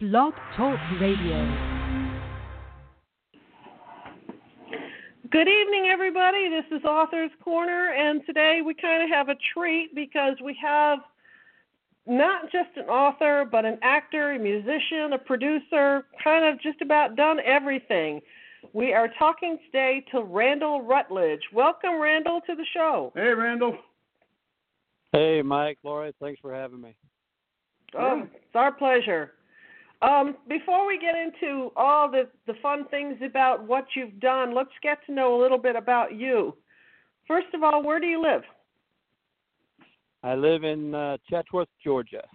Blog Talk Radio. Good evening, everybody. This is Author's Corner, and today we kind of have a treat because we have not just an author, but an actor, a musician, a producer, kind of just about done everything. We are talking today to Randall Rutledge. Welcome, Randall, to the show. Hey, Randall. Hey, Mike, Lori, thanks for having me. Oh, it's our pleasure. Before we get into all the fun things about what you've done, let's get to know a little bit about you. First of all, where do you live? I live in Chatsworth, Georgia.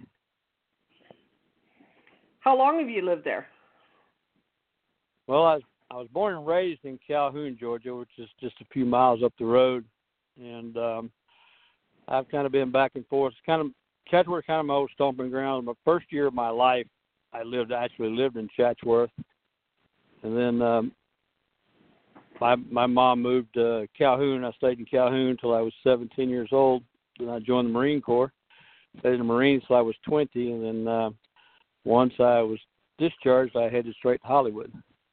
How long have you lived there? Well, I was born and raised in Calhoun, Georgia, which is just a few miles up the road, and I've kind of been back and forth. Chatsworth, kind of my old stomping ground. My first year of my life, I actually lived in Chatsworth, and then my mom moved to Calhoun. I stayed in Calhoun until I was 17 years old. Then I joined the Marine Corps. Stayed in the Marines until I was 20, and then once I was discharged, I headed straight to Hollywood.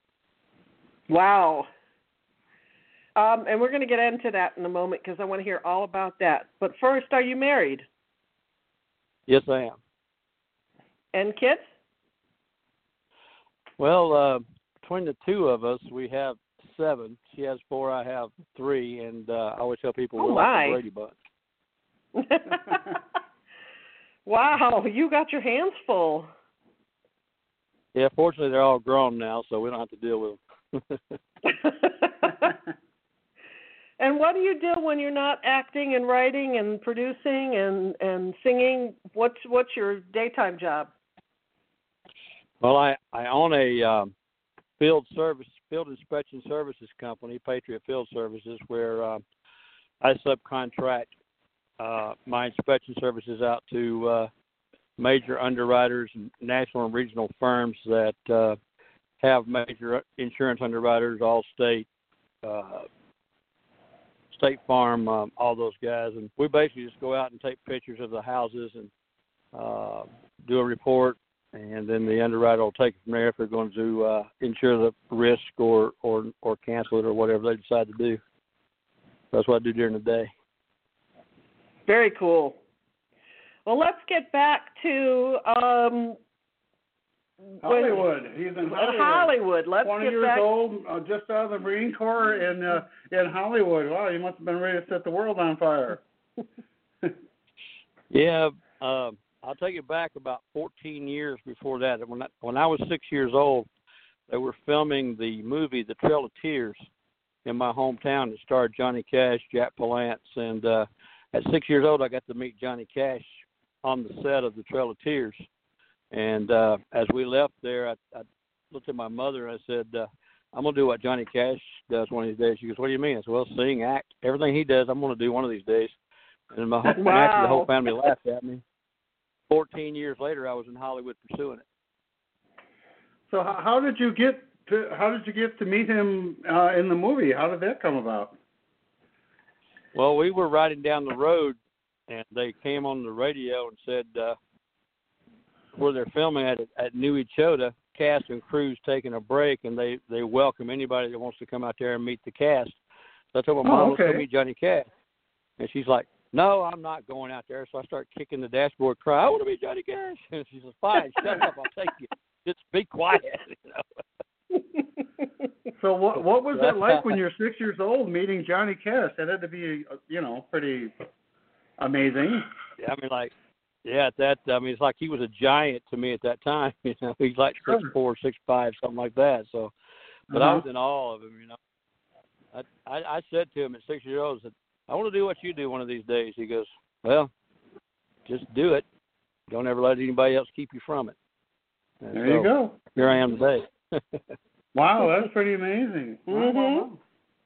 Wow. And we're going to get into that in a moment because I want to hear all about that. But first, are you married? Yes, I am. And kids? Well, between the two of us, we have 7. She has 4, I have 3, and I always tell people we're like the Brady Bunch. Wow, you got your hands full. Yeah, fortunately they're all grown now, so we don't have to deal with them. And what do you do when you're not acting and writing and producing and singing? What's your daytime job? Well, I own a field inspection services company, Patriot Field Services, where I subcontract my inspection services out to major underwriters and national and regional firms that have major insurance underwriters, Allstate, State Farm, all those guys. And we basically just go out and take pictures of the houses and do a report, and then the underwriter will take it from there if they're going to insure the risk or cancel it or whatever they decide to do. That's what I do during the day. Very cool. Well, let's get back to Hollywood. He's in Hollywood. Hollywood. Let's 20 get years back. old, just out of the Marine Corps in Hollywood. Wow, you must have been ready to set the world on fire. Yeah, I'll take it back about 14 years before that. When I was 6 years old, they were filming the movie The Trail of Tears in my hometown. It starred Johnny Cash, Jack Palance, and at 6 years old, I got to meet Johnny Cash on the set of The Trail of Tears. And as we left there, I looked at my mother and I said, I'm going to do what Johnny Cash does one of these days. She goes, what do you mean? I said, well, sing, act, everything he does, I'm going to do one of these days. And naturally, the whole family laughed at me. 14 years later, I was in Hollywood pursuing it. So how did you get to meet him in the movie? How did that come about? Well, we were riding down the road, and they came on the radio and said where they're filming at New Echota, cast and crew's taking a break, and they welcome anybody that wants to come out there and meet the cast. So I told my mom, let's go meet Johnny Cash. And she's like, no, I'm not going out there. So I start kicking the dashboard, cry, I want to meet Johnny Cash. And she says, fine, shut up, I'll take you. Just be quiet, you know. So what was that like when you're 6 years old meeting Johnny Cash? That had to be, pretty amazing. Yeah, I mean, it's like he was a giant to me at that time. You know, he's like 6'4", 6'5", something like that. So, but I was in awe of him. You know, I said to him at 6 years old, I said, I want to do what you do one of these days. He goes, well, just do it. Don't ever let anybody else keep you from it. And there you go. Here I am today. Wow, that's pretty amazing. Mm-hmm. Wow.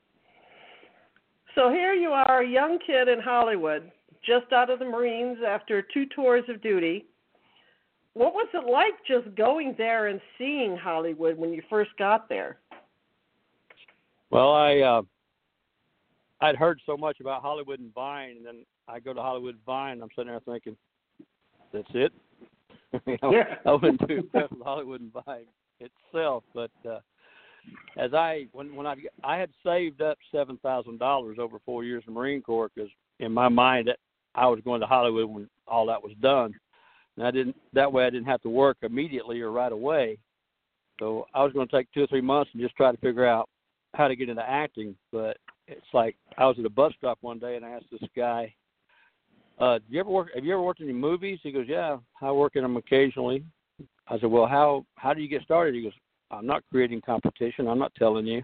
So here you are, a young kid in Hollywood, just out of the Marines after 2 tours of duty. What was it like just going there and seeing Hollywood when you first got there? Well, I'd heard so much about Hollywood and Vine, and then I go to Hollywood and Vine, and I'm sitting there thinking, that's it? I wouldn't be impressed with Hollywood and Vibe itself, but as when I had saved up $7,000 over 4 years in the Marine Corps, because in my mind I was going to Hollywood when all that was done, and that way I didn't have to work immediately or right away. So I was going to take 2 or 3 months and just try to figure out how to get into acting. But it's like I was at a bus stop one day and I asked this guy, have you ever worked in any movies? He goes, yeah, I work in them occasionally. I said, well, how do you get started? He goes, I'm not creating competition. I'm not telling you.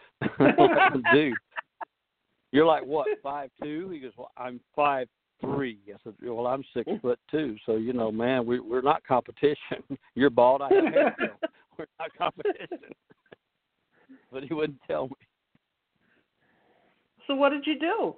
Dude, you're like what, 5'2"? He goes, well, I'm 5'3". I said, well, I'm 6'2". So man, we're not competition. You're bald. I have hair. So we're not competition. But he wouldn't tell me. So what did you do?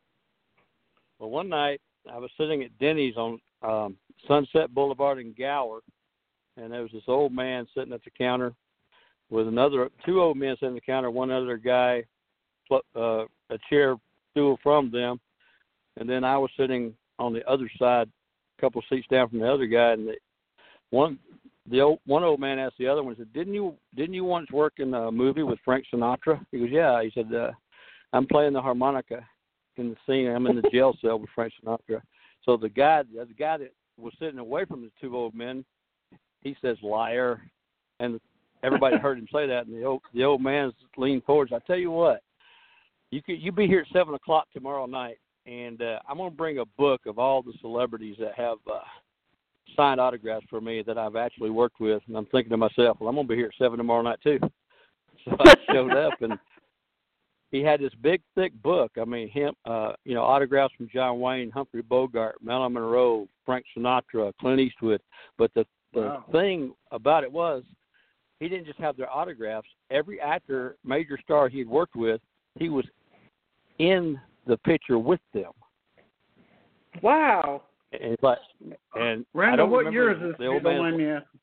Well, one night I was sitting at Denny's on Sunset Boulevard in Gower, and there was this old man sitting at the counter with 2 old men sitting at the counter, one other guy, a chair stool from them, and then I was sitting on the other side, a couple of seats down from the other guy, and one old man asked the other one, said, "Didn't you once work in a movie with Frank Sinatra?" He goes, "Yeah." He said, "I'm playing the harmonica in the scene. I'm in the jail cell with Frank Sinatra." So the guy that was sitting away from the 2 old men, he says, "Liar," and everybody heard him say that. And the old man leaned forward. I tell you what, you be here at 7:00 tomorrow night, and I'm going to bring a book of all the celebrities that have signed autographs for me that I've actually worked with. And I'm thinking to myself, well, I'm going to be here at 7 tomorrow night too. So I showed up, and he had this big, thick book. I mean, autographs from John Wayne, Humphrey Bogart, Marilyn Monroe, Frank Sinatra, Clint Eastwood. But the thing about it was, he didn't just have their autographs. Every actor, major star he had worked with, he was in the picture with them. Wow. And Randall, what year is this? Don't mind me asking.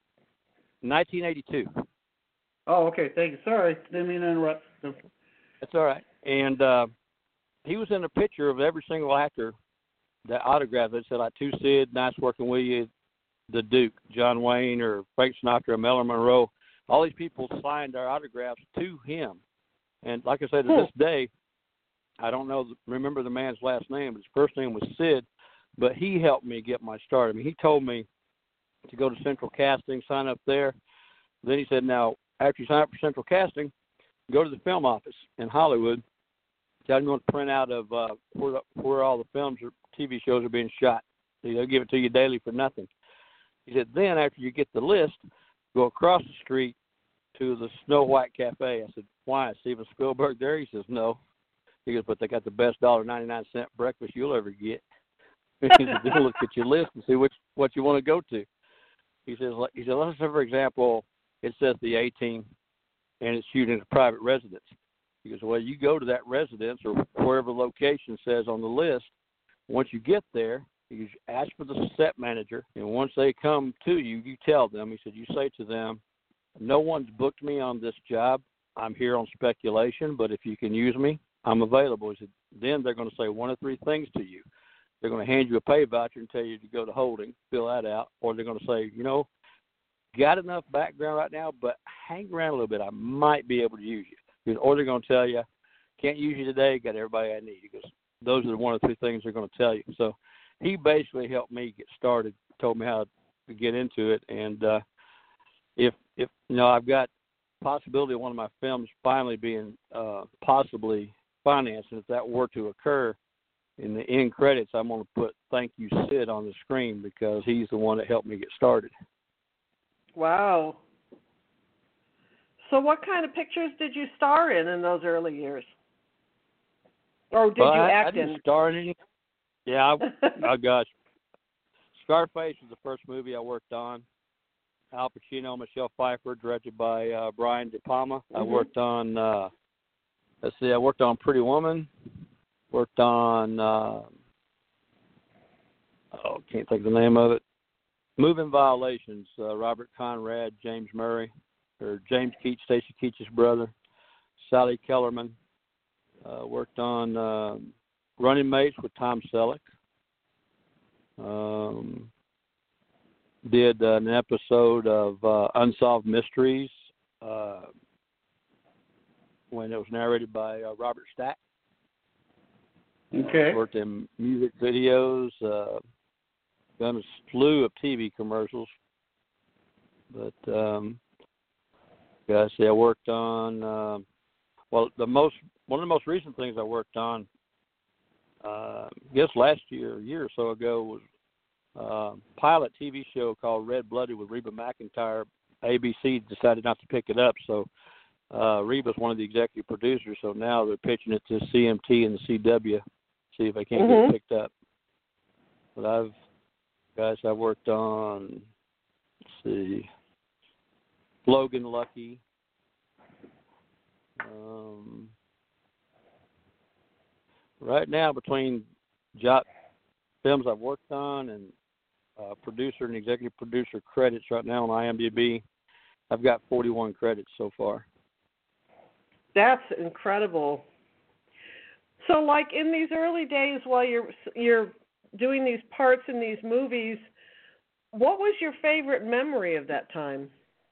1982. Oh, okay. Thank you. Sorry, didn't mean to interrupt. That's all right. And he was in a picture of every single actor that autographed it. Said, like, "To Sid, nice working with you." The Duke, John Wayne, or Frank Sinatra, Marilyn Monroe. All these people signed their autographs to him. And like I said, to this day, I don't remember the man's last name, but his first name was Sid. But he helped me get my start. I mean, he told me to go to Central Casting, sign up there. Then he said, now, after you sign up for Central Casting, go to the film office in Hollywood. Tell them you want to print out of where all the films or TV shows are being shot. They'll give it to you daily for nothing. He said, then after you get the list, go across the street to the Snow White Cafe. I said, why? Is Steven Spielberg there? He says, no. He goes, but they got the best $1.99 breakfast you'll ever get. He said, then look at your list and see what you want to go to. He said, let's say, for example, it says the A-Team, and it's shooting at a private residence. He goes, well, you go to that residence or wherever location says on the list. Once you get there, you ask for the set manager, and once they come to you, you tell them. He said, you say to them, no one's booked me on this job. I'm here on speculation, but if you can use me, I'm available. He said, then they're going to say one of 3 things to you. They're going to hand you a pay voucher and tell you to go to holding, fill that out, or they're going to say, got enough background right now, but hang around a little bit. I might be able to use you. Or they're going to tell you, can't use you today, got everybody I need. Because those are the 1 or 2 things they're going to tell you. So he basically helped me get started, told me how to get into it. And if I've got possibility of one of my films finally being possibly financed, and if that were to occur, in the end credits, I'm going to put "Thank You, Sid" on the screen because he's the one that helped me get started. Wow. So what kind of pictures did you star in those early years? Or did you act in? I didn't star in any. Yeah, oh gosh. Scarface was the first movie I worked on. Al Pacino, Michelle Pfeiffer, directed by Brian De Palma. I worked on, I worked on Pretty Woman. Worked on, can't think of the name of it. Moving Violations, Robert Conrad, James Murray, or James Keach, Stacy Keach's brother, Sally Kellerman. Worked on Running Mates with Tom Selleck. did an episode of Unsolved Mysteries when it was narrated by Robert Stack. Okay. Worked in music videos, done a slew of TV commercials. But I worked on one of the most recent things I worked on, I guess last year, a year or so ago, was a pilot TV show called Red Blooded with Reba McEntire. ABC decided not to pick it up, so Reba's one of the executive producers, so now they're pitching it to CMT and the CW, see if they can't get it picked up. But I've worked on, let's see, Logan Lucky. Right now, between films I've worked on and producer and executive producer credits right now on IMDb, I've got 41 credits so far. That's incredible. So, like in these early days, while you're doing these parts in these movies, what was your favorite memory of that time?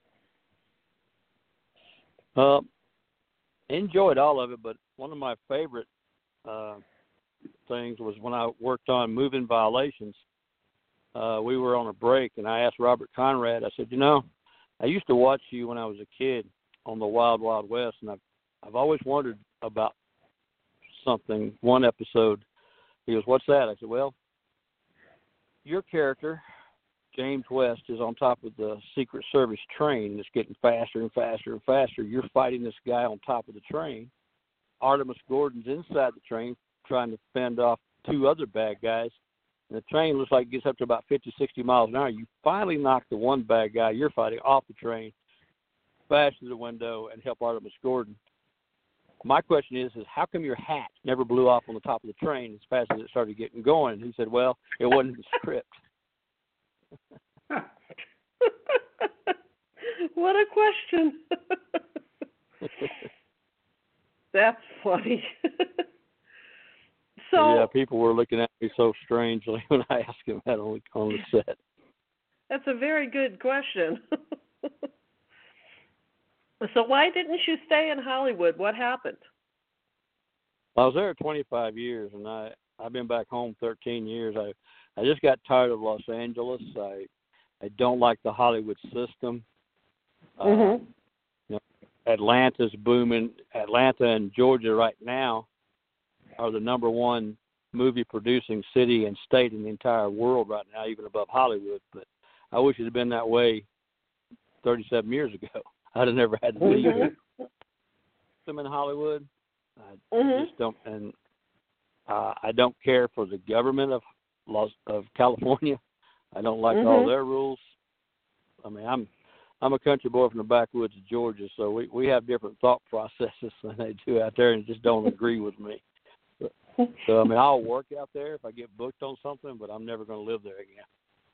Enjoyed all of it, but one of my favorite things was when I worked on Moving Violations. We were on a break, and I asked Robert Conrad, I said, I used to watch you when I was a kid on the Wild Wild West, and I've always wondered about one episode. He goes, what's that? I said, well, your character, James West, is on top of the Secret Service train, and it's getting faster and faster and faster. You're fighting this guy on top of the train. Artemis Gordon's inside the train trying to fend off two other bad guys. And the train looks like it gets up to about 50, 60 miles an hour. You finally knock the one bad guy you're fighting off the train, smash through the window, and help Artemis Gordon. My question is how come your hat never blew off on the top of the train as fast as it started getting going? And he said, well, it wasn't in the script. What a question. That's funny. So yeah, people were looking at me so strangely when I asked him that on the set. That's a very good question. So why didn't you stay in Hollywood? What happened? I was there 25 years, and I've been back home 13 years. I just got tired of Los Angeles. I don't like the Hollywood system. Atlanta's booming. Atlanta and Georgia right now are the number one movie producing city and state in the entire world right now, even above Hollywood. But I wish it had been that way 37 years ago. I'd have never had to be here. I'm in Hollywood. I just don't, and I don't care for the government of California. I don't like all their rules. I mean, I'm a country boy from the backwoods of Georgia, so we have different thought processes than they do out there, and just don't agree with me. So I mean, I'll work out there if I get booked on something, but I'm never going to live there again.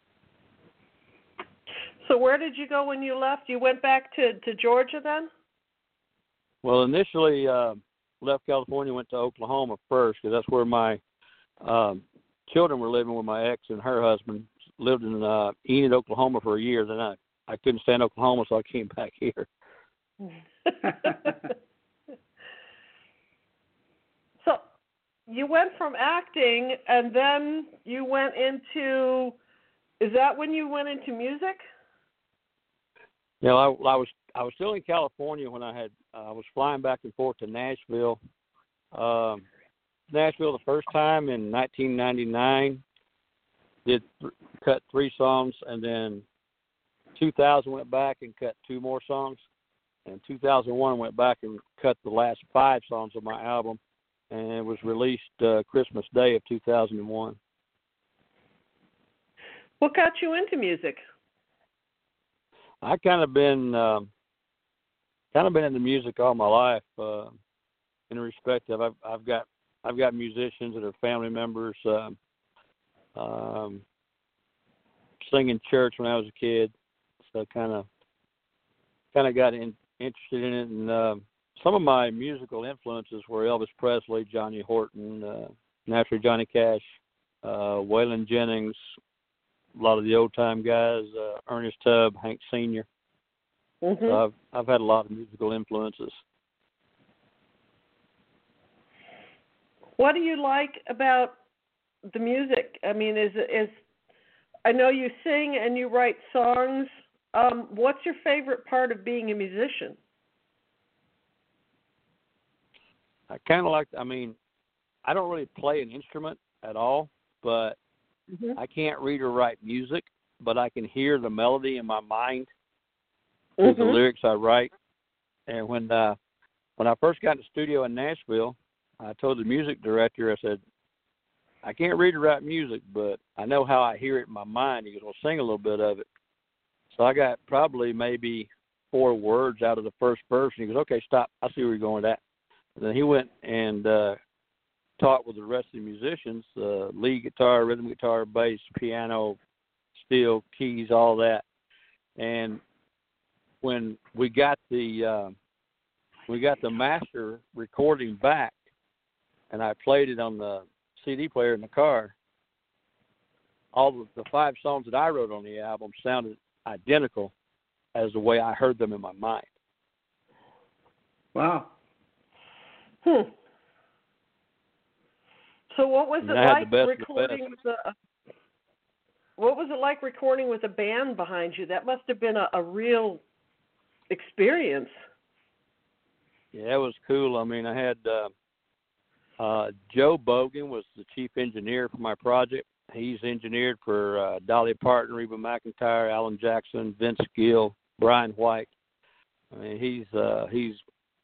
So where did you go when you left? You went back to Georgia then? Well, initially left California, went to Oklahoma first, because that's where my children were living with my ex and her husband. Lived in Enid, Oklahoma for a year. Then I couldn't stand Oklahoma, so I came back here. So you went from acting, and then you went into, is that when you went into music? Yeah, I was still in California when I was flying back and forth to Nashville. Nashville the first time in 1999. Cut 3 songs, and then 2000 went back and cut 2 more songs, and 2001 went back and cut the last 5 songs of my album, and it was released Christmas Day of 2001. What got you into music? I kind of been into music all my life. In respect of I've got musicians that are family members. Singing church when I was a kid, so kind of got interested in it. And some of my musical influences were Elvis Presley, Johnny Horton, naturally Johnny Cash, Waylon Jennings, a lot of the old time guys, Ernest Tubb, Hank Sr. Mm-hmm. So I've had a lot of musical influences. What do you like about the music? I mean, is I know you sing and you write songs. What's your favorite part of being a musician? I kind of like, I mean, I don't really play an instrument at all, but Mm-hmm. I can't read or write music, but I can hear the melody in my mind through the lyrics I write. And when I first got in the studio in Nashville, I told the music director, I said, I can't read or write music, but I know how I hear it in my mind. He goes, well, sing a little bit of it. So I got probably maybe 4 words out of the first verse, and he goes, okay, stop. I see where you're going with that. And then he went and talked with the rest of the musicians, lead guitar, rhythm guitar, bass, piano, steel, keys, all that. And when we got the master recording back, and I played it on the CD player in the car, all the 5 songs that I wrote on the album sounded identical as the way I heard them in my mind. Wow. So what was it like recording what was it like recording with a band behind you? That must have been a real experience. Yeah, it was cool. I mean, I had Joe Bogan was the chief engineer for my project. He's engineered for Dolly Parton, Reba McEntire, Alan Jackson, Vince Gill, Brian White. I mean, he's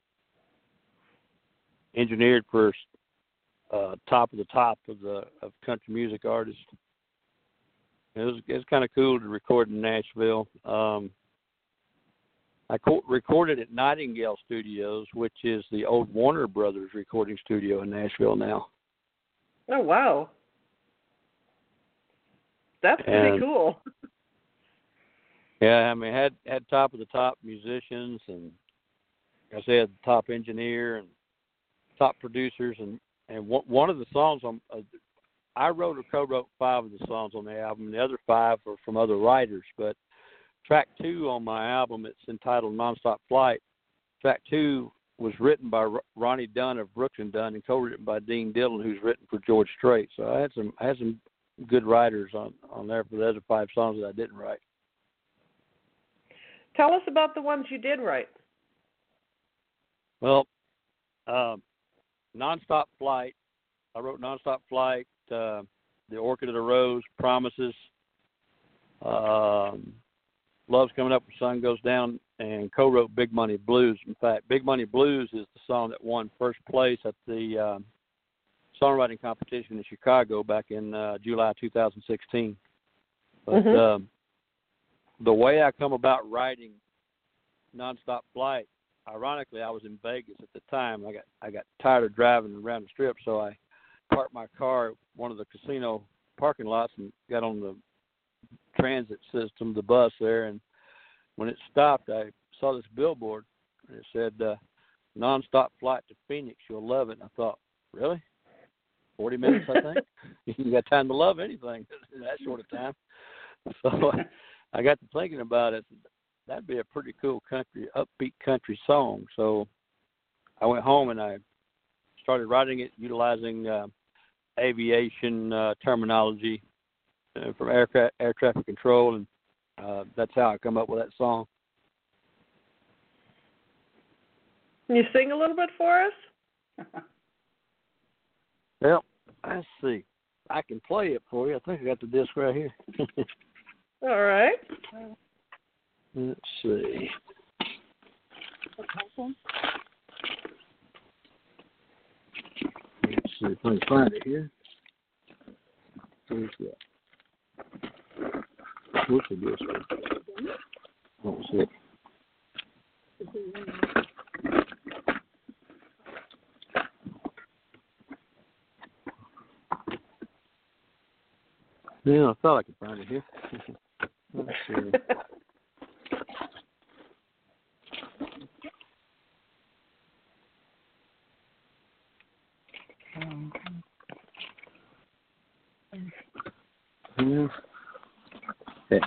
engineered for top of country music artists. It was kind of cool to record in Nashville. I recorded at Nightingale Studios, which is the old Warner Brothers recording studio in Nashville now. Oh, wow. That's pretty cool. Yeah, I mean, had top of the top musicians, and like I said, top engineer and top producers, and one of the songs I wrote or co-wrote 5 of the songs on the album. The other 5 are from other writers, but track 2 on my album, it's entitled Nonstop Flight. Track 2 was written by Ronnie Dunn of Brooks and Dunn and co-written by Dean Dillon, who's written for George Strait. So I had some good writers on there for the other 5 songs that I didn't write. Tell us about the ones you did write. Well, Nonstop Flight. I wrote Nonstop Flight, The Orchid of the Rose, Promises, Love's Coming Up, The Sun Goes Down, and co-wrote Big Money Blues. In fact, Big Money Blues is the song that won first place at the songwriting competition in Chicago back in July 2016. But the way I come about writing Nonstop Flight, ironically, I was in Vegas at the time. I got tired of driving around the Strip, so I parked my car at one of the casino parking lots and got on the transit system, the bus there. And when it stopped, I saw this billboard, and it said, "Nonstop flight to Phoenix. You'll love it." And I thought, really? 40 minutes, I think? You got time to love anything in that short of time. So I got to thinking about it. That'd be a pretty cool upbeat country song. So I went home and I started writing it utilizing aviation terminology from air traffic control, and that's how I come up with that song. Can you sing a little bit for us? Well, let's see. I can play it for you. I think I got the disc right here. All right. Let's see. Let's see if I can find it here. Where's that? What's the disc? Let's see. Yeah, I thought I could find it here. Let's see. Yeah. Okay.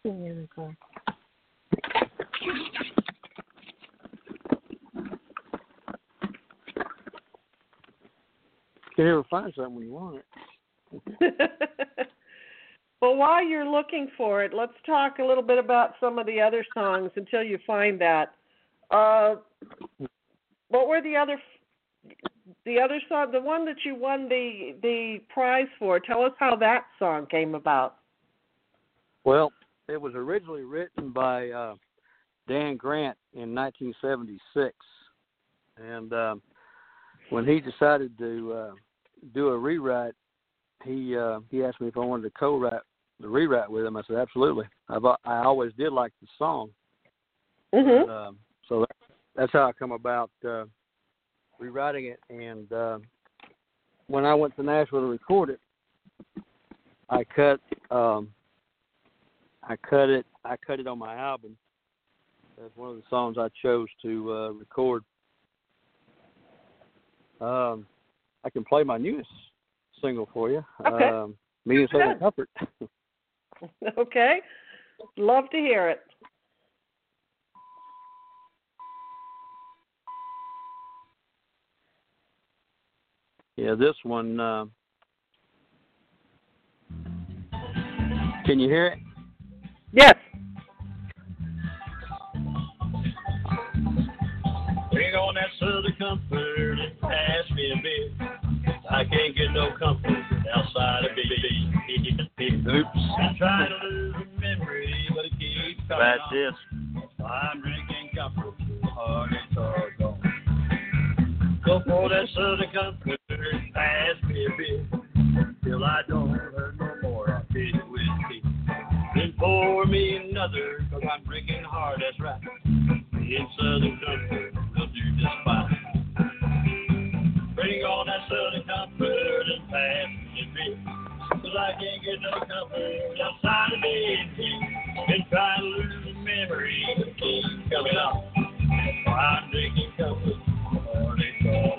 Can never find something when you want it. Well, while you're looking for it, let's talk a little bit about some of the other songs until you find that. What were the other song, the one that you won the prize for? Tell us how that song came about. Well, it was originally written by Dan Grant in 1976, and when he decided to do a rewrite, he asked me if I wanted to co-write the rewrite with him. I said absolutely. I always did like the song, and, so that's how I come about rewriting it. And when I went to Nashville to record it, I cut it on my album. That's one of the songs I chose to record. I can play my newest single for you. Okay. Me and Southern Comfort. Okay. Love to hear it. Yeah, this one. Can you hear it? Yes. Bring on that Southern Comfort and pass me a bit. I can't get no comfort outside of BB. Oops. I'm trying to lose a memory, but it keeps coming on. This. I'm drinking comfort, hard and hard gone. Go for that Southern Comfort and pass me a bit. Till I don't hurt no more, I'll take it with me. Then pour me another, cause I'm drinking hard, that's right. Me and Southern Comfort will do just fine. Bring on that Southern Comfort and pass me a bit. Cause I can't get no comfort outside of being here. Been trying to lose a memory, but it keeps coming on. I'm drinking comfort, hard and hard.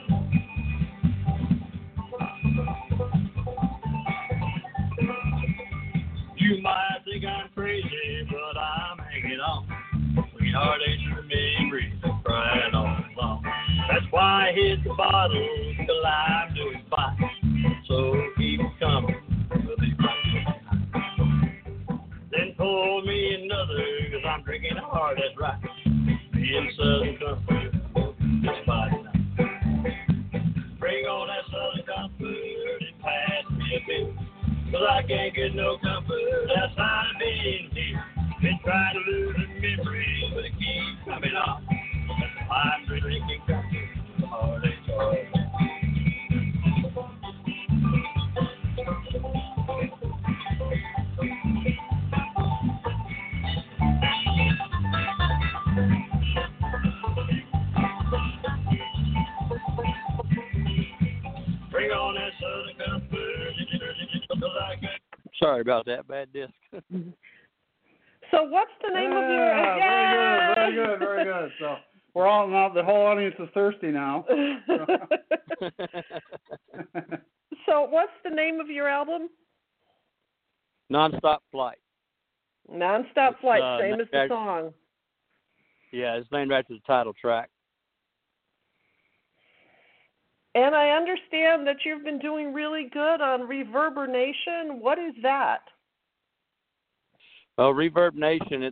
You might think I'm crazy, but I'm hanging on. Sweetheart, ain't your memories crying all along. That's why I hit the bottle till I'm doing fine. So keep coming, we'll be right. Then pour me another, cause I'm drinking hard, that's right. Me and Southern Comfort, just fine now. Bring on that Southern Comfort and pass me a bit. Cause I can't get no comfort outside of being here. Been trying to lose a memory, but it keeps coming on. I'm drinking comfort, hard and hard. Bring on that Southern Comfort. Sorry about that, bad disc. So what's the name of your... Very good. So we're all now. The whole audience is thirsty now. So what's the name of your album? Nonstop Flight. Nonstop Flight, same as the song. Yeah, it's named after the title track. And I understand that you've been doing really good on Reverb Nation. What is that? Well, Reverb Nation,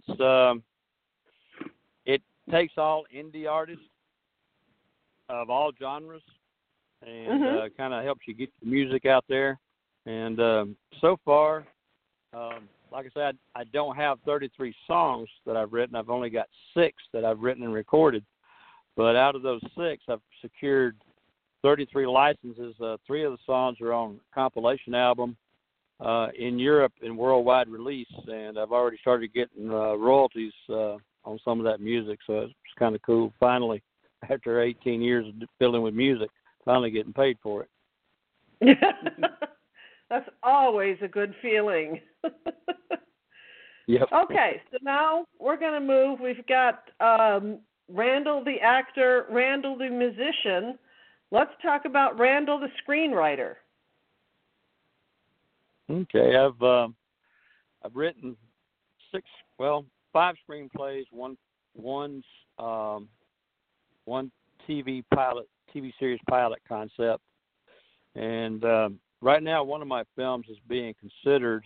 it takes all indie artists of all genres and kind of helps you get your music out there. And so far, like I said, I don't have 33 songs that I've written. I've only got 6 that I've written and recorded. But out of those 6, I've secured 33 licenses. 3 of the songs are on a compilation album in Europe in worldwide release, and I've already started getting royalties on some of that music, so it's kind of cool. Finally, after 18 years of dealing with music, finally getting paid for it. That's always a good feeling. Yep. Okay, so now we're going to move. We've got Randall the actor, Randall the musician. Let's talk about Randall the screenwriter. Okay, I've written 5 screenplays, one TV series pilot concept, and right now one of my films is being considered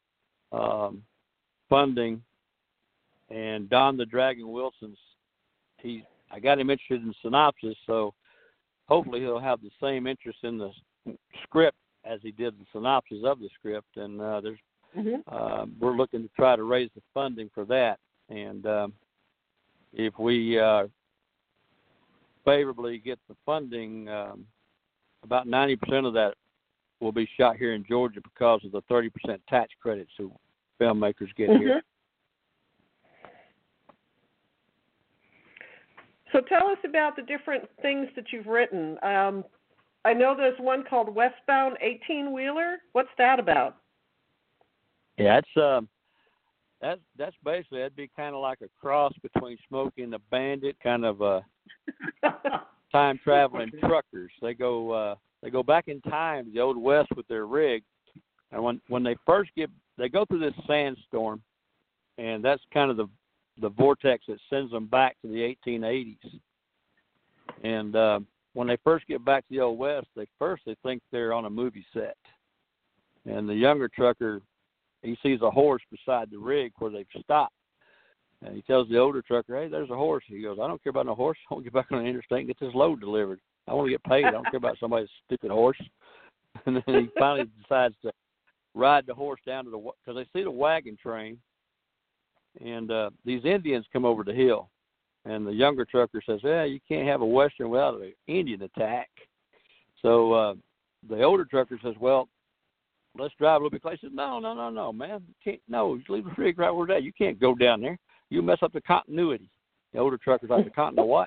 funding, and Don the Dragon Wilson's. I got him interested in synopsis, so hopefully he'll have the same interest in the script as he did the synopsis of the script, and we're looking to try to raise the funding for that. And if we favorably get the funding, about 90% of that will be shot here in Georgia because of the 30% tax credits that filmmakers get here. So tell us about the different things that you've written. I know there's one called Westbound 18-Wheeler. What's that about? Yeah, that's basically, that'd be kind of like a cross between Smokey and the Bandit, kind of time traveling truckers. They go back in time to the Old West with their rig, and when they first they go through this sandstorm, and that's kind of the vortex that sends them back to the 1880s. And when they first get back to the Old West, they think they're on a movie set. And the younger trucker, he sees a horse beside the rig where they've stopped. And he tells the older trucker, "Hey, there's a horse." He goes, "I don't care about no horse. I want to get back on the interstate and get this load delivered. I want to get paid. I don't care about somebody's stupid horse." And then he finally decides to ride the horse down to because they see the wagon train. And these Indians come over the hill. And the younger trucker says, "Yeah, you can't have a Western without an Indian attack." So the older trucker says, "Well, let's drive a little bit closer." He says, No, man. You can't. No, just leave the rig right where it's at. You can't go down there. You mess up the continuity. The older trucker's like, "The continuity what?"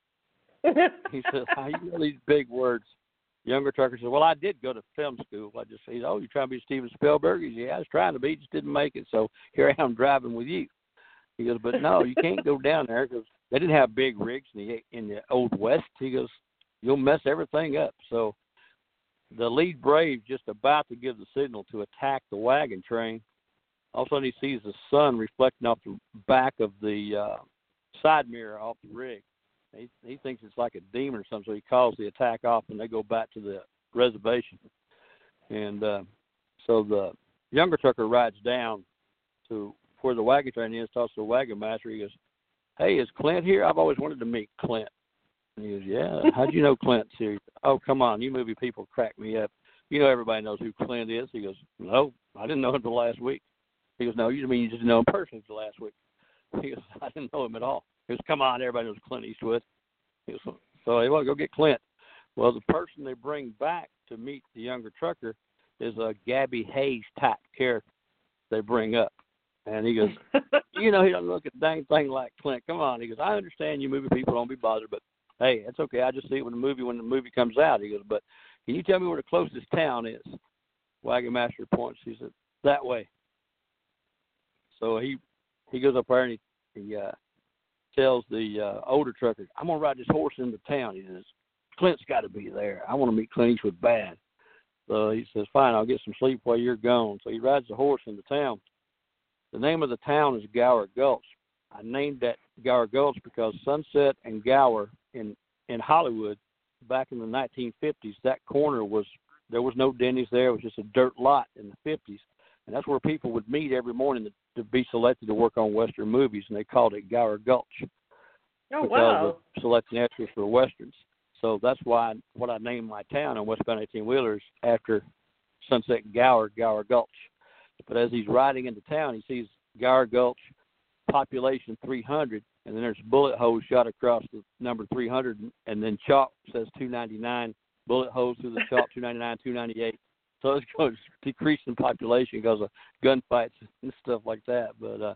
He says, "You know these big words." The younger trucker says, "Well, I did go to film school." I just said, "Oh, you're trying to be Steven Spielberg?" He says, "Yeah, I was trying to be, just didn't make it. So here I am driving with you." He goes, "But no, you can't go down there because they didn't have big rigs in the Old West." He goes, "You'll mess everything up." So the lead brave's just about to give the signal to attack the wagon train. All of a sudden he sees the sun reflecting off the back of the side mirror off the rig. He thinks it's like a demon or something, so he calls the attack off, and they go back to the reservation. And so the younger trucker rides down to where the wagon train is, talks to the wagon master. He goes, "Hey, is Clint here? I've always wanted to meet Clint." And he goes, "Yeah, how'd you know Clint's here?" "Oh, come on, you movie people crack me up. You know everybody knows who Clint is." He goes, "No, I didn't know him until last week." He goes, "No, you mean you just know him personally until last week?" He goes, "I didn't know him at all." He goes, "Come on, everybody knows Clint Eastwood." He goes, "So hey, well, go get Clint." Well, the person they bring back to meet the younger trucker is a Gabby Hayes type character they bring up. And he goes, "You know, he doesn't look a dang thing like Clint. Come on." He goes, "I understand you movie people don't be bothered, but hey, it's okay. I just see it when the movie comes out." He goes, "But can you tell me where the closest town is?" Wagon master points. He said, "That way." So he goes up there and he tells the older trucker, "I'm going to ride this horse into town." He says, "Clint's got to be there. I want to meet Clint Eastwood bad." So he says, "Fine, I'll get some sleep while you're gone." So he rides the horse into town. The name of the town is Gower Gulch. I named that Gower Gulch because Sunset and Gower in Hollywood back in the 1950s, that corner there was no Denny's there. It was just a dirt lot in the 50s. And that's where people would meet every morning to be selected to work on Western movies, and they called it Gower Gulch. Oh, because wow. of selecting extras for Westerns. So that's what I named my town on Westbound 18-Wheelers after Sunset and Gower Gulch. But as he's riding into town, he sees Gower Gulch, population 300, and then there's bullet holes shot across the number 300, and then chalk says 299, bullet holes through the chalk 299, 298. So it's going to decrease in population because of gunfights and stuff like that. But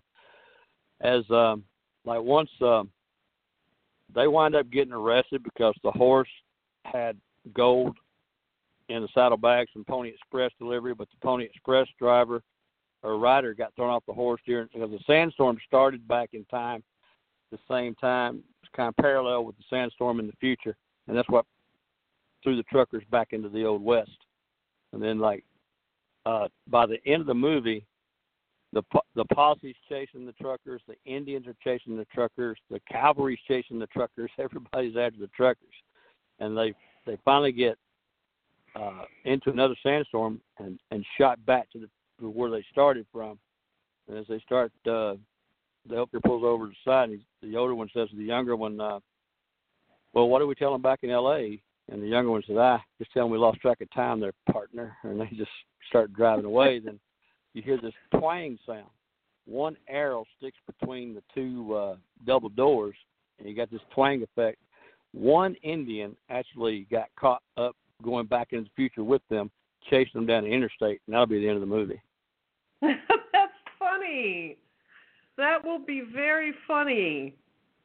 once they wind up getting arrested because the horse had gold in the saddlebags from Pony Express delivery, but the Pony Express driver or rider got thrown off the horse because the sandstorm started back in time, the same time. It's kind of parallel with the sandstorm in the future, and that's what threw the truckers back into the Old West. And then, by the end of the movie, the posse's chasing the truckers, the Indians are chasing the truckers, the cavalry's chasing the truckers. Everybody's after the truckers, and they finally get into another sandstorm and shot back to where they started from. And as they start, the elder pulls over to the side, and the older one says to the younger one, "Well, what do we tell them back in L.A.?" And the younger one says, just tell them we lost track of time, their partner, and they just start driving away. Then you hear this twang sound. One arrow sticks between the two double doors, and you got this twang effect. One Indian actually got caught up going back into the future with them, chasing them down the interstate, and that'll be the end of the movie. That's funny. That will be very funny.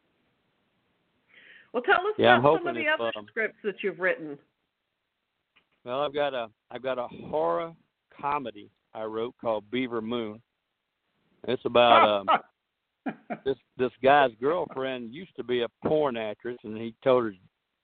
Well, tell us about some of the other scripts that you've written. Well, I've got a horror comedy I wrote called Beaver Moon. It's about this guy's girlfriend used to be a porn actress, and he told her,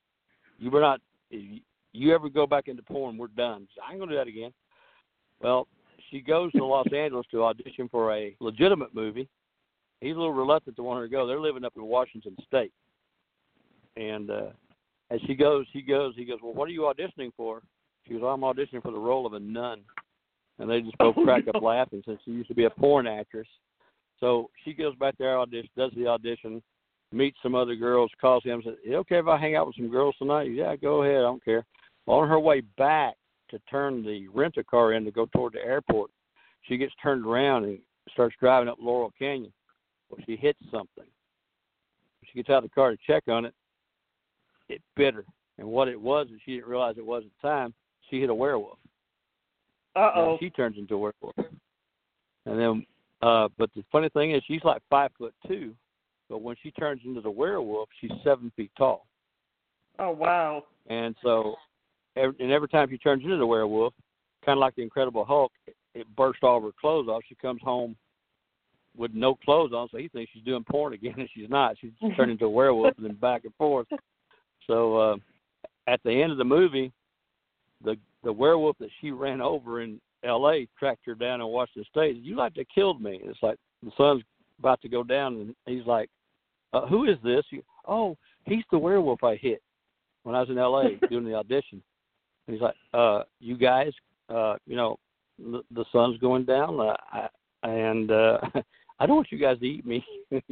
you ever go back into porn, we're done. I ain't gonna do that again. Well, she goes to Los Angeles to audition for a legitimate movie. He's a little reluctant to want her to go. They're living up in Washington State. And as he goes, well, what are you auditioning for? She goes, I'm auditioning for the role of a nun. And they just both crack up laughing since she used to be a porn actress. So she goes back there, does the audition, meets some other girls, calls him and says, is it okay if I hang out with some girls tonight? Yeah, go ahead, I don't care. On her way back to turn the rent-a-car in to go toward the airport, she gets turned around and starts driving up Laurel Canyon. Well, she hits something. She gets out of the car to check on it. It bit her. And what it was, and she didn't realize it was at the time, she hit a werewolf. Uh-oh. Now she turns into a werewolf. And then, but the funny thing is, she's like 5'2", but when she turns into the werewolf, she's 7 feet tall. Oh, wow. And so, every time she turns into the werewolf, kind of like the Incredible Hulk, it bursts all of her clothes off. She comes home with no clothes on, so he thinks she's doing porn again, and she's not. She's turned into a werewolf and then back and forth. So at the end of the movie, the werewolf that she ran over in L.A. tracked her down in Washington State. You like to killed me. And it's like the sun's about to go down, and he's like, who is this? He's the werewolf I hit when I was in L.A. doing the audition. And he's like, you guys, the sun's going down, and I don't want you guys to eat me.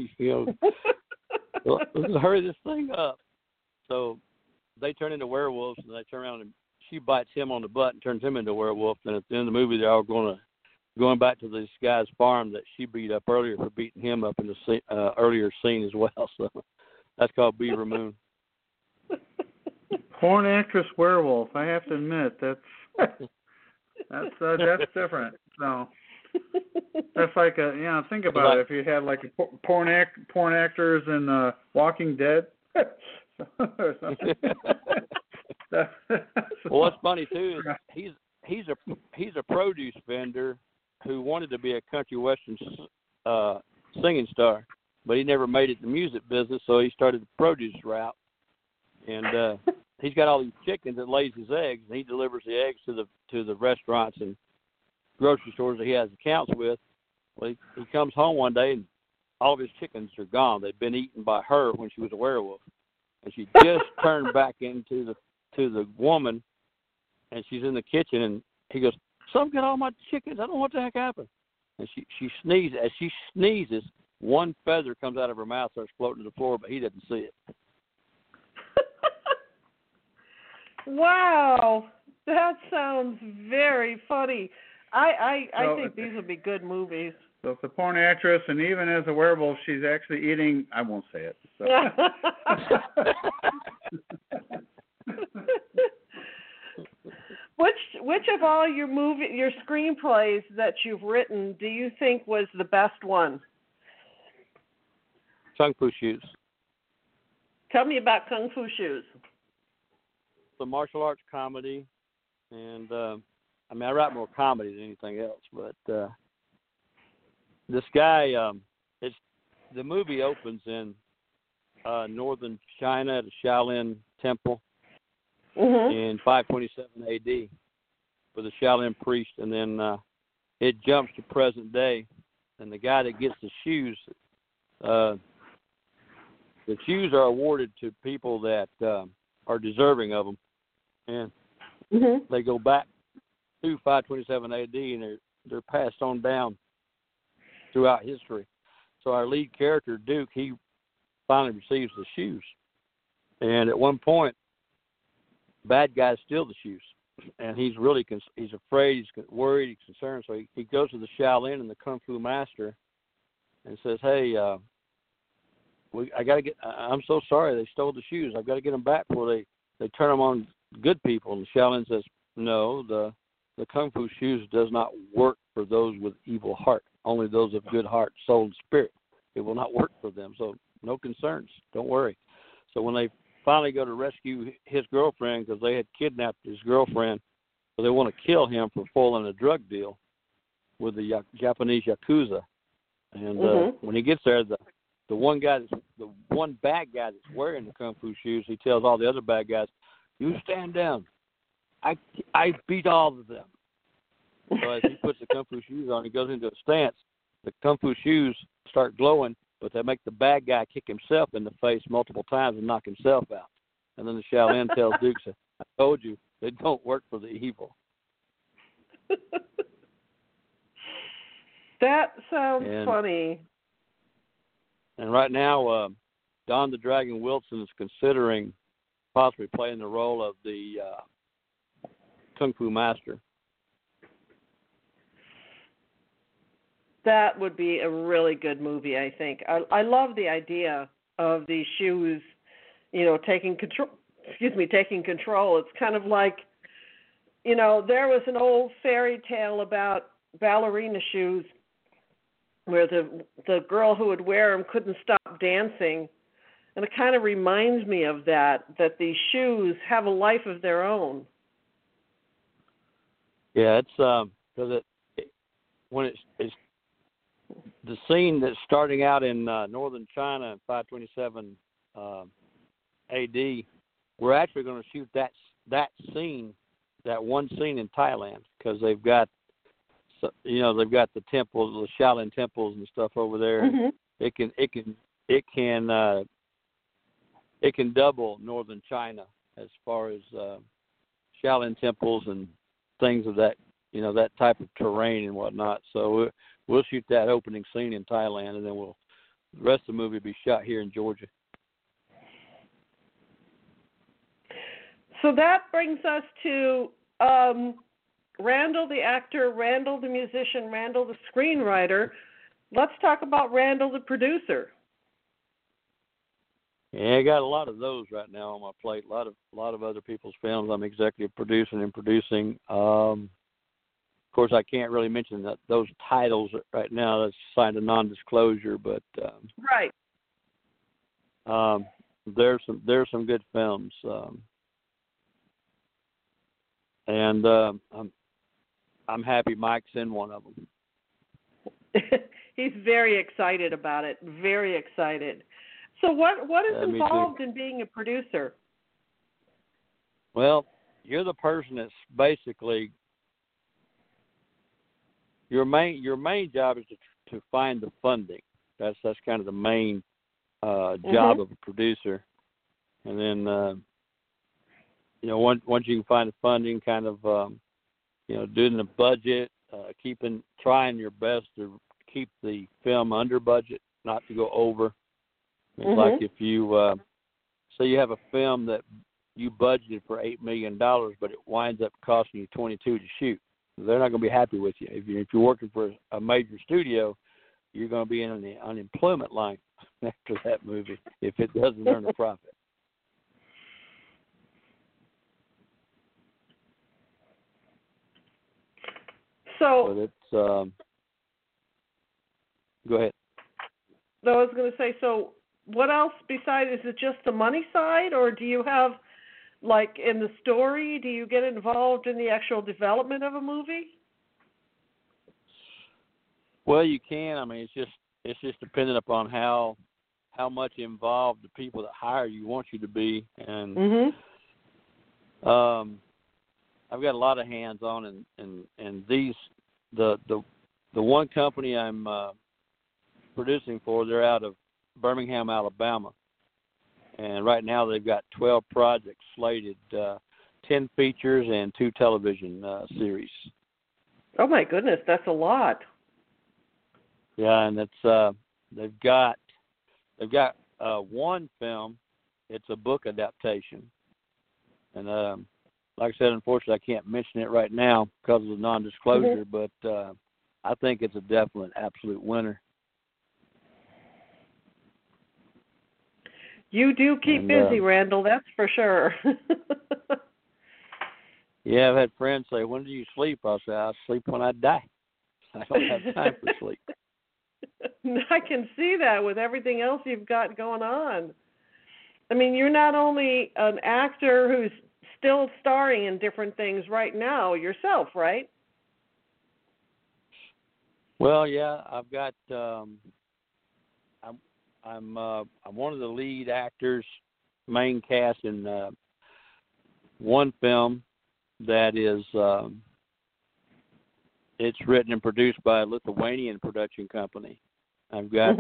Let's hurry this thing up. So they turn into werewolves, and they turn around and she bites him on the butt and turns him into a werewolf. And at the end of the movie, they're all going back to this guy's farm that she beat up earlier for beating him up in the earlier scene as well. So that's called Beaver Moon. Porn actress werewolf. I have to admit that's different. So that's like think about it. If you had like a porn actors in Walking Dead. Well, what's funny too is he's a produce vendor who wanted to be a country western singing star, but he never made it in the music business, so he started the produce route. And he's got all these chickens that lays his eggs, and he delivers the eggs to the restaurants and grocery stores that he has accounts with. Well, he comes home one day and all of his chickens are gone. They've been eaten by her when she was a werewolf, and she just turned back into the woman, and she's in the kitchen, and he goes, "Something got all my chickens. I don't know what the heck happened." And she sneezes. As she sneezes, one feather comes out of her mouth, starts floating to the floor, but he doesn't see it. Wow, that sounds very funny. I think these would be good movies. So it's a porn actress, and even as a werewolf, she's actually eating. I won't say it. So. Which of all your screenplays that you've written do you think was the best one? Kung Fu Shoes. Tell me about Kung Fu Shoes. It's a martial arts comedy, and I write more comedy than anything else, but this guy, the movie opens in northern China at a Shaolin temple in 527 A.D. with a Shaolin priest, and then it jumps to present day, and the guy that gets the shoes are awarded to people that are deserving of them, and they go back to 527 AD, and they're passed on down throughout history. So our lead character, Duke, he finally receives the shoes. And at one point, bad guys steal the shoes. And he's really he's afraid, he's worried, he's concerned. So he goes to the Shaolin and the Kung Fu master and says, hey, I'm so sorry they stole the shoes. I've got to get them back before they turn them on good people. And the Shaolin says, no, the Kung Fu shoes does not work for those with evil heart. Only those of good heart, soul, and spirit. It will not work for them. So no concerns. Don't worry. So when they finally go to rescue his girlfriend, because they had kidnapped his girlfriend, so they want to kill him for foiling a drug deal with the Japanese Yakuza. And when he gets there, the one bad guy that's wearing the Kung Fu shoes, he tells all the other bad guys, you stand down. I beat all of them. So as he puts the Kung Fu shoes on, he goes into a stance. The Kung Fu shoes start glowing, but they make the bad guy kick himself in the face multiple times and knock himself out. And then the Shaolin tells Duke, I told you, they don't work for the evil. That sounds funny. And right now, Don the Dragon Wilson is considering possibly playing the role of the Kung Fu master. That would be a really good movie, I think. I love the idea of these shoes, taking control. Taking control. It's kind of like, there was an old fairy tale about ballerina shoes, where the girl who would wear them couldn't stop dancing, and it kind of reminds me of that these shoes have a life of their own. Yeah, it's because when it's the scene that's starting out in northern China in 527 AD, we're actually going to shoot that scene, that one scene in Thailand, because they've got the temples, the Shaolin temples and stuff over there. Mm-hmm. It can double northern China as far as Shaolin temples and things of that, that type of terrain and whatnot. So we'll shoot that opening scene in Thailand, and then the rest of the movie will be shot here in Georgia. So that brings us to Randall the actor, Randall the musician, Randall the screenwriter. Let's talk about Randall the producer. Yeah, I got a lot of those right now on my plate. A lot of other people's films I'm executive producing and producing. Of course, I can't really mention those titles right now. That's signed a non-disclosure, but right. There's some good films, and I'm happy Mike's in one of them. He's very excited about it. Very excited. So what is involved in being a producer? Well, you're the person that's basically your main job is to find the funding. That's kind of the main job of a producer, and then once you can find the funding, kind of doing the budget, trying your best to keep the film under budget, not to go over. It's like if you say you have a film that you budgeted for $8 million, but it winds up costing you $22 to shoot. They're not going to be happy with you. If you're working for a major studio, you're going to be in the unemployment line after that movie if it doesn't earn a profit. So it's go ahead. No, I was going to say, so what else besides, is it just the money side, or do you have, like, in the story, do you get involved in the actual development of a movie? Well, you can. I mean, it's just dependent upon how much involved the people that hire you want you to be, and I've got a lot of hands on, and these the one company I'm producing for, they're out of Birmingham, Alabama. And right now they've got 12 projects slated, 10 features and 2 television series. Oh my goodness, that's a lot. Yeah, and it's they've got one film. It's a book adaptation, and like I said, unfortunately, I can't mention it right now because of the non-disclosure. Mm-hmm. But I think it's a definite, absolute winner. You do keep busy, Randall. That's for sure. Yeah, I've had friends say, "When do you sleep?" I say, "I sleep when I die. I don't have time for sleep." I can see that with everything else you've got going on. I mean, you're not only an actor who's still starring in different things right now yourself, right? Well, yeah, I've got. I'm one of the lead actors, main cast in one film that is. It's written and produced by a Lithuanian production company. I've got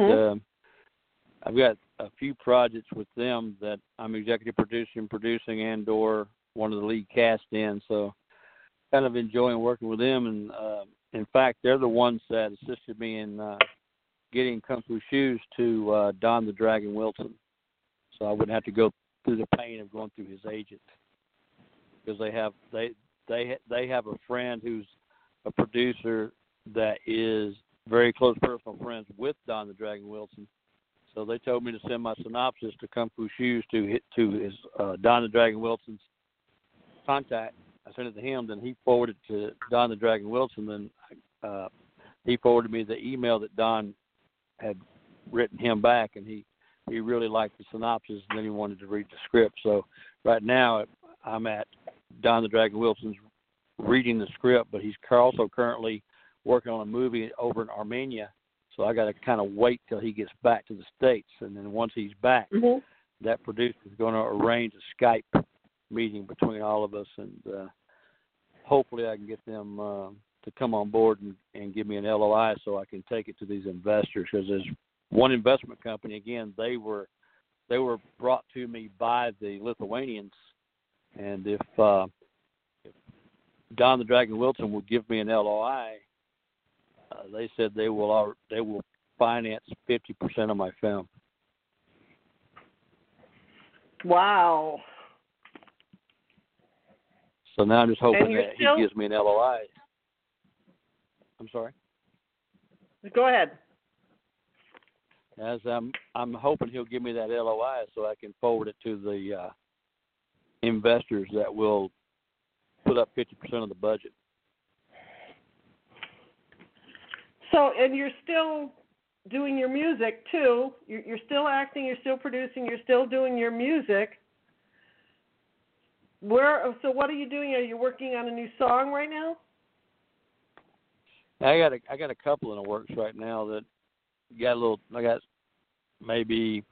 a few projects with them that I'm executive producing, and/or one of the lead cast in. So, kind of enjoying working with them. And in fact, they're the ones that assisted me in getting Kung Fu Shoes to Don the Dragon Wilson, so I wouldn't have to go through the pain of going through his agent, because they have a friend who's a producer that is very close personal friends with Don the Dragon Wilson. So they told me to send my synopsis to Kung Fu Shoes to his Don the Dragon Wilson's contact. I sent it to him, then he forwarded it to Don the Dragon Wilson. Then he forwarded me the email that Don had written him back, and he really liked the synopsis, and then he wanted to read the script. So right now I'm at Don the Dragon Wilson's reading the script, but he's also currently working on a movie over in Armenia. So I got to kind of wait till he gets back to the States, and then once he's back, that producer is going to arrange a Skype meeting between all of us, and hopefully I can get them to come on board and give me an LOI so I can take it to these investors. Because there's one investment company, again, they were brought to me by the Lithuanians, and if Don the Dragon Wilson would give me an LOI, they said they will finance 50% of my film. Wow. So now I'm just hoping that he gives me an LOI. I'm sorry? Go ahead. As I'm hoping he'll give me that LOI so I can forward it to the investors that will put up 50% of the budget. So, and you're still doing your music too. You're still acting. You're still producing. You're still doing your music. So what are you doing? Are you working on a new song right now? I got a couple in the works right now that I got maybe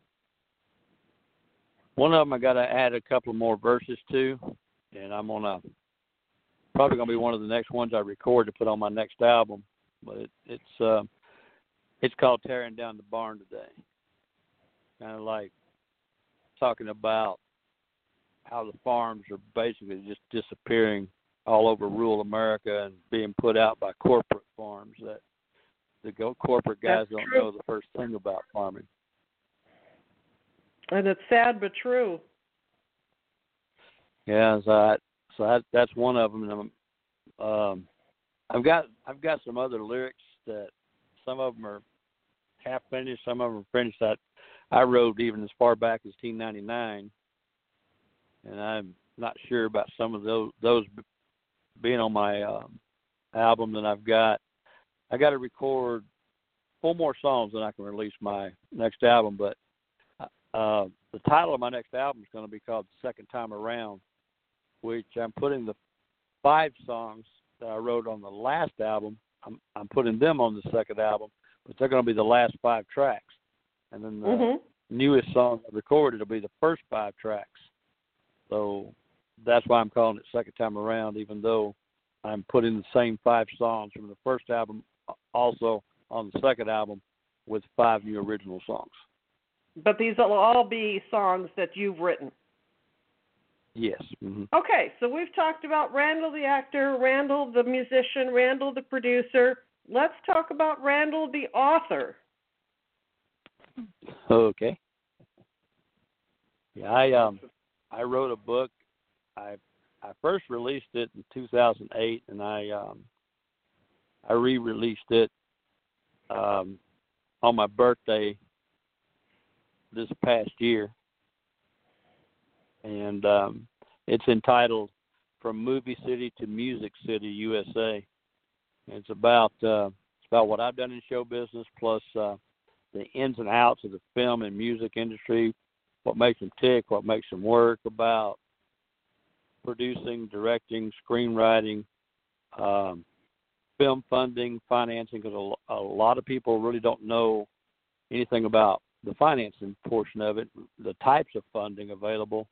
one of them I got to add a couple more verses to, and I'm probably gonna be one of the next ones I record to put on my next album. But it's called Tearing Down the Barn Today. Kind of like talking about how the farms are basically just disappearing all over rural America and being put out by corporate farms that the corporate guys don't know the first thing about farming. And it's sad but true. Yeah, so that's one of them. And I've got some other lyrics that some of them are half finished, some of them are finished that I wrote even as far back as 1999, and I'm not sure about some of those being on my album. And I got to record 4 more songs, and I can release my next album. But the title of my next album is going to be called Second Time Around, which I'm putting the 5 songs that I wrote on the last album. I'm putting them on the second album, but they're going to be the last 5 tracks. And then the newest song I recorded will be the first 5 tracks. So that's why I'm calling it Second Time Around, even though I'm putting the same 5 songs from the first album also on the second album. with 5 new original songs. But these will all be songs that you've written. Yes. Mm-hmm. Okay, so we've talked about Randall the actor, Randall the musician, Randall the producer. Let's talk about Randall the author. Okay. Yeah, I wrote a book. I first released it in 2008, and I re-released it on my birthday this past year, and it's entitled "From Movie City to Music City, USA." And it's about what I've done in show business, plus the ins and outs of the film and music industry, what makes them tick, what makes them work, about producing, directing, screenwriting, film funding, financing, because a lot of people really don't know anything about the financing portion of it, the types of funding available.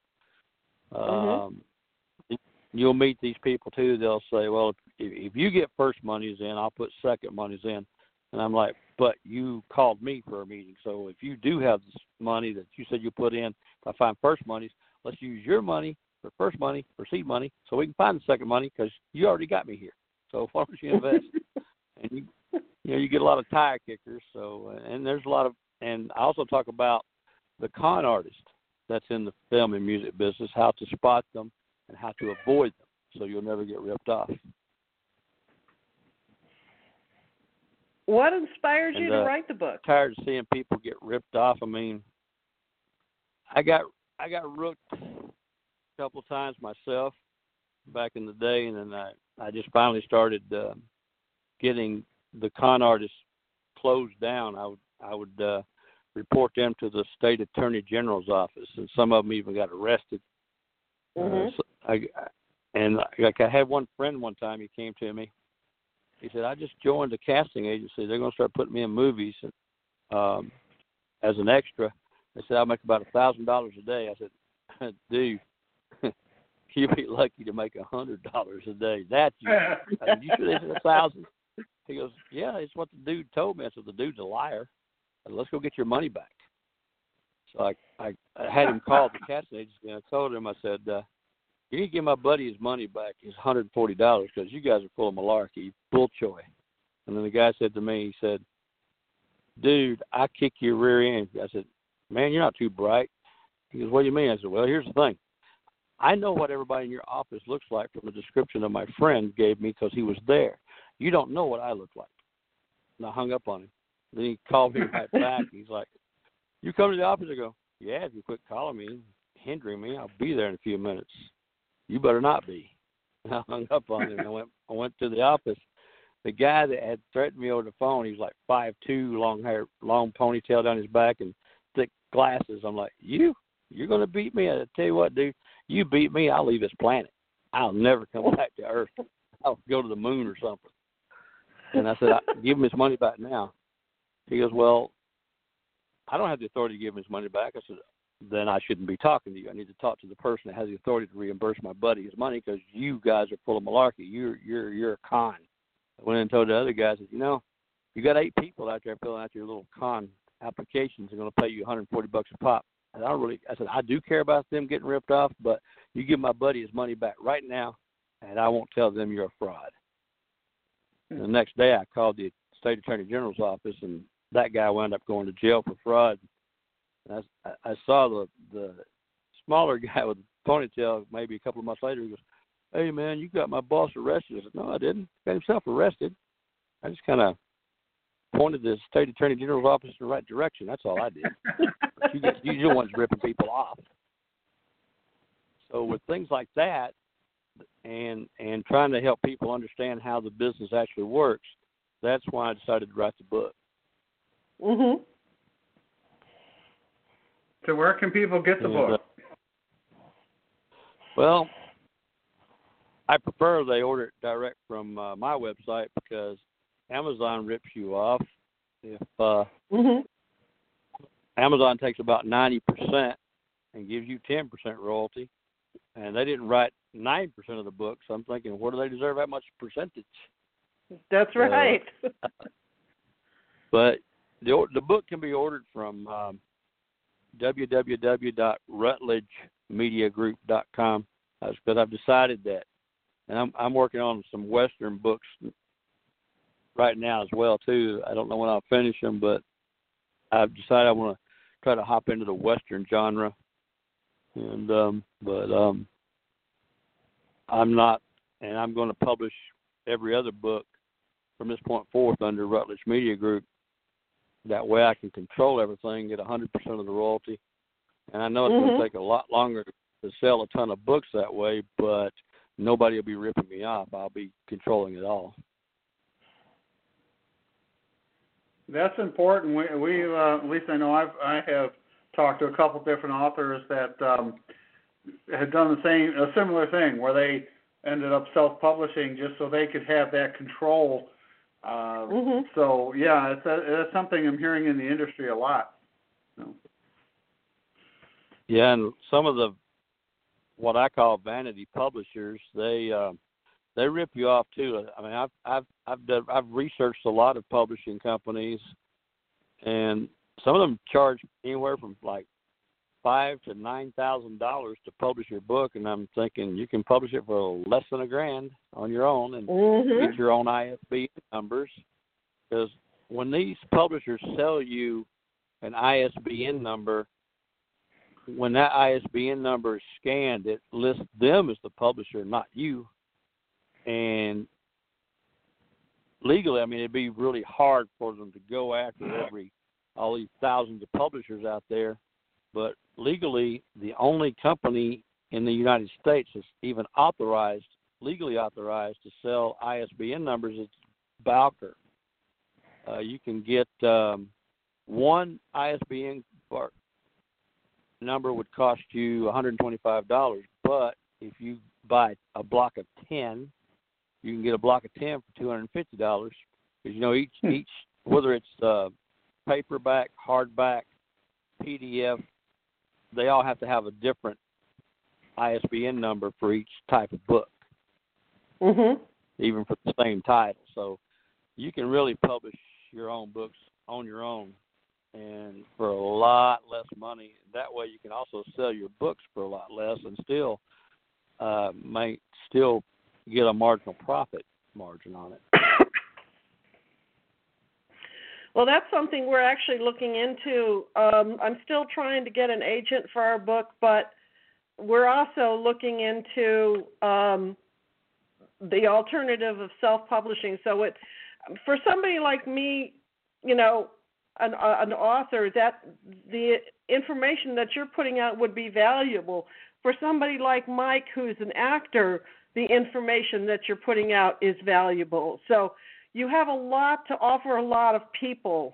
You'll meet these people, too. They'll say, well, if you get first monies in, I'll put second monies in. And I'm like, but you called me for a meeting. So if you do have this money that you said you put in, if I find first monies, let's use your money for first money, for seed money, so we can find the second money because you already got me here. So why don't you invest? And you get a lot of tire kickers. So and there's a lot of, and I also talk about the con artist that's in the film and music business, how to spot them and how to avoid them so you'll never get ripped off. What inspired you to write the book? Tired of seeing people get ripped off. I mean, I got rooked a couple of times myself back in the day, and then I just finally started getting the con artists closed down. I would report them to the state attorney general's office, and some of them even got arrested. I had one friend one time. He came to me. He said, I just joined a casting agency. They're going to start putting me in movies as an extra. They said, I'll make about $1,000 a day. I said, dude, you'd be lucky to make $100 a day. That's you. I said, you sure they said 1,000? He goes, yeah, it's what the dude told me. I said, the dude's a liar. I said, let's go get your money back. So I had him call the casting agency, and I told him, I said, you need to give my buddy his money back, his $140, because you guys are full of malarkey, bull choy. And then the guy said to me, he said, dude, I kick your rear end. I said, man, you're not too bright. He goes, what do you mean? I said, well, here's the thing. I know what everybody in your office looks like from a description that my friend gave me because he was there. You don't know what I look like. And I hung up on him. Then he called me right back. He's like, you come to the office? I go, yeah, if you quit calling me, hindering me, I'll be there in a few minutes. You better not be. And I hung up on him. I went to the office. The guy that had threatened me over the phone, he was like 5'2", long hair, long ponytail down his back, and thick glasses. I'm like, you're going to beat me? I tell you what, dude, you beat me, I'll leave this planet. I'll never come back to Earth. I'll go to the moon or something. And I said, give him his money back now. He goes, well, I don't have the authority to give him his money back. I said, then I shouldn't be talking to you. I need to talk to the person that has the authority to reimburse my buddy his money because you guys are full of malarkey. You're a con. I went and told the other guys, you got 8 people out there filling out your little con applications. They're going to pay you $140 a pop. And I said, I do care about them getting ripped off, but you give my buddy his money back right now, and I won't tell them you're a fraud. And the next day I called the state attorney general's office, and that guy wound up going to jail for fraud. And I saw the smaller guy with the ponytail maybe a couple of months later. He goes, hey, man, you got my boss arrested. I said, no, I didn't. He got himself arrested. I just kind of pointed the state attorney general's office in the right direction. That's all I did. But you're the ones ripping people off. So with things like that and trying to help people understand how the business actually works, that's why I decided to write the book. Mhm. So where can people get the book? Well, I prefer they order it direct from my website because Amazon rips you off. If Amazon takes about 90% and gives you 10% royalty, and they didn't write 9% of the book, so I'm thinking, what do they deserve that much percentage? That's right. But The book can be ordered from www.rutledgemediagroup.com. Because I've decided that, and I'm working on some Western books right now as well too. I don't know when I'll finish them, but I've decided I want to try to hop into the Western genre. And I'm not, and I'm going to publish every other book from this point forth under Rutledge Media Group. That way I can control everything, get 100% of the royalty. And I know it's going to take a lot longer to sell a ton of books that way, but nobody will be ripping me off. I'll be controlling it all. That's important. We at least I know I have talked to a couple different authors that had done a similar thing where they ended up self-publishing just so they could have that control. So yeah, it's something I'm hearing in the industry a lot. So. Yeah, and some of the what I call vanity publishers, they rip you off too. I mean, I've researched a lot of publishing companies, and some of them charge anywhere from like $5,000 to $9,000 to publish your book, and I'm thinking you can publish it for less than $1,000 on your own and get your own ISBN numbers. Because when these publishers sell you an ISBN number, when that ISBN number is scanned, it lists them as the publisher, not you. And legally, I mean, it'd be really hard for them to go after all these thousands of publishers out there. But legally, the only company in the United States that's even legally authorized to sell ISBN numbers is Bowker. You can get one ISBN number would cost you $125, but if you buy a block of 10, you can get a block of 10 for $250. Because you know each whether it's paperback, hardback, PDF, they all have to have a different ISBN number for each type of book, even for the same title. So you can really publish your own books on your own and for a lot less money. That way you can also sell your books for a lot less and still might still get a marginal profit margin on it. Well, that's something we're actually looking into. I'm still trying to get an agent for our book, but we're also looking into the alternative of self-publishing. So for somebody like me, you know, an author, that the information that you're putting out would be valuable. For somebody like Mike, who's an actor, the information that you're putting out is valuable. So you have a lot to offer a lot of people.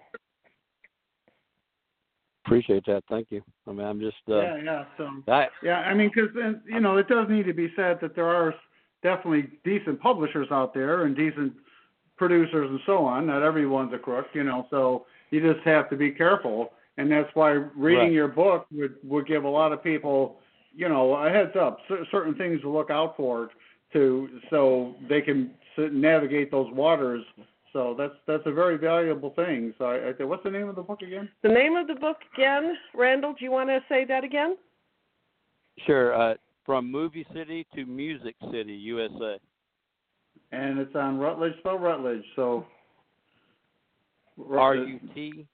Appreciate that. Thank you. I mean, I'm just I mean, because you know, it does need to be said that there are definitely decent publishers out there and decent producers and so on. Not everyone's a crook, you know. So you just have to be careful, and that's why reading your book would give a lot of people, you know, a heads up, certain things to look out for, so they can navigate those waters. So that's a very valuable thing. So what's the name of the book again? The name of the book again, Randall, do you want to say that again? Sure. From Movie City to Music City, USA. And it's on Rutledge, spell Rutledge. So RUTLEDGE,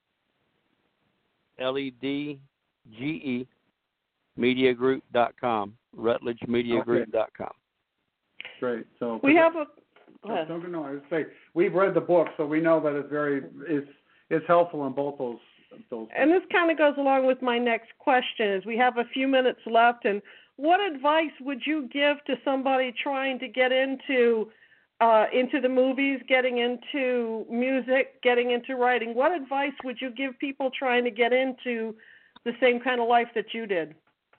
mediagroup.com, rutledgemediagroup.com. Great. So we have a. I would say we've read the book, so we know that it's helpful in both those. And this kind of goes along with my next question. Is we have a few minutes left, and what advice would you give to somebody trying to get into the movies, getting into music, getting into writing? What advice would you give people trying to get into the same kind of life that you did?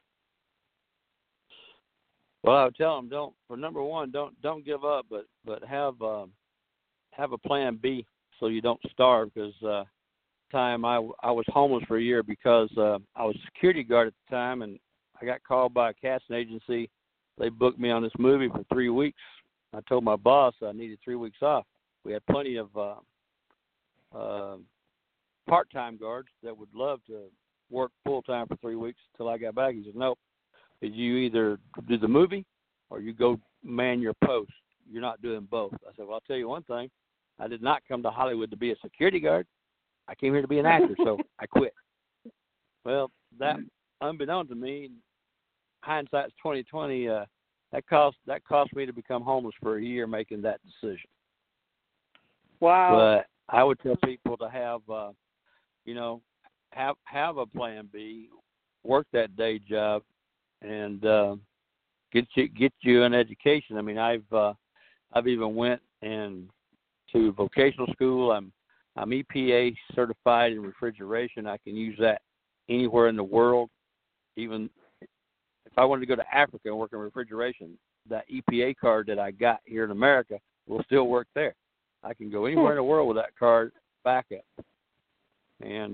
Well, I would tell them don't give up, but have a plan B so you don't starve. Because time I was homeless for a year because I was a security guard at the time, and I got called by a casting agency. They booked me on this movie for 3 weeks. I told my boss I needed 3 weeks off. We had plenty of part-time guards that would love to work full-time for 3 weeks until I got back. He said, nope, you either do the movie or you go man your post. You're not doing both. I said, well, I'll tell you one thing. I did not come to Hollywood to be a security guard. I came here to be an actor, so I quit. Well, that, unbeknownst to me, hindsight's 2020. That cost me to become homeless for a year making that decision. Wow. But I would tell people to have, have a plan B, work that day job, and get you an education. I mean, I've even went to vocational school. I'm EPA certified in refrigeration. I can use that anywhere in the world. Even if I wanted to go to Africa and work in refrigeration, that EPA card that I got here in America will still work there. I can go anywhere in the world with that card backup. And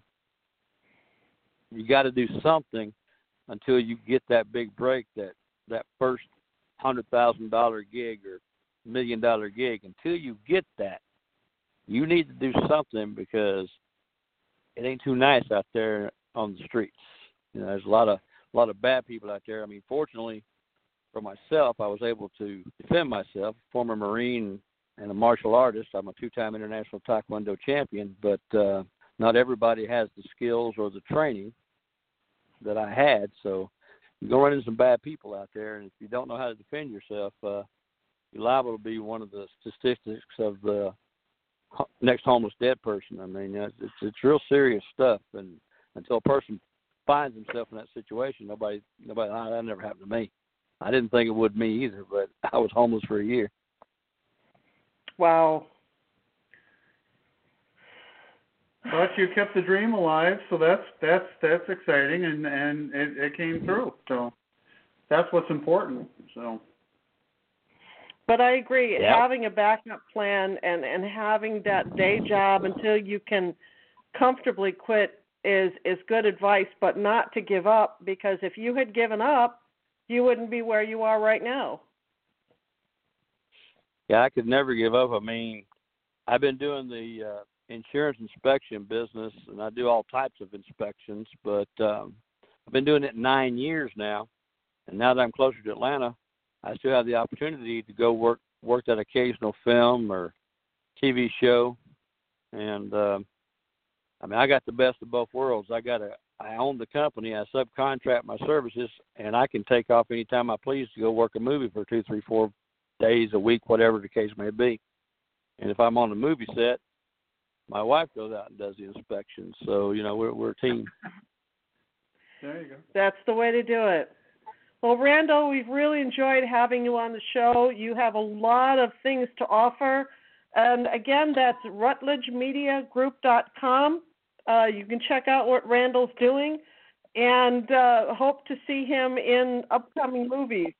you got to do something until you get that big break, that first $100,000 gig or $1 million gig. Until you get that, you need to do something, because it ain't too nice out there on the streets. There's a lot of bad people out there. I mean, fortunately for myself, I was able to defend myself. Former Marine and a martial artist. I'm a 2-time international Taekwondo champion, but not everybody has the skills or the training that I had. So you're going to run into some bad people out there, and if you don't know how to defend yourself, you're liable to be one of the statistics of the next homeless dead person. I mean, it's real serious stuff, and until a person finds himself in that situation, nobody, that never happened to me. I didn't think it would me either, but I was homeless for a year. Wow. But you kept the dream alive, so that's exciting, and it came through. So that's what's important. So. But I agree, yep. Having a backup plan and having that day job until you can comfortably quit is good advice, but not to give up, because if you had given up, you wouldn't be where you are right now. Yeah, I could never give up. I mean, I've been doing the insurance inspection business, and I do all types of inspections, but I've been doing it 9 years now, and now that I'm closer to Atlanta, I still have the opportunity to go work that occasional film or TV show, and I mean, I got the best of both worlds. I own the company, I subcontract my services, and I can take off anytime I please to go work a movie for 2, 3, 4 days, a week, whatever the case may be. And if I'm on the movie set, my wife goes out and does the inspections. So, we're a team. There you go. That's the way to do it. Well, Randall, we've really enjoyed having you on the show. You have a lot of things to offer. And again, that's RutledgeMediaGroup.com. You can check out what Randall's doing, and hope to see him in upcoming movies.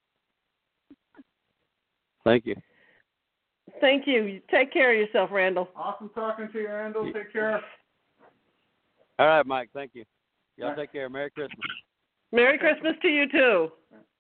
Thank you. Thank you. Take care of yourself, Randall. Awesome talking to you, Randall. Take care. All right, Mike. Thank you. Y'all take care. Merry Christmas. Merry Christmas to you, too.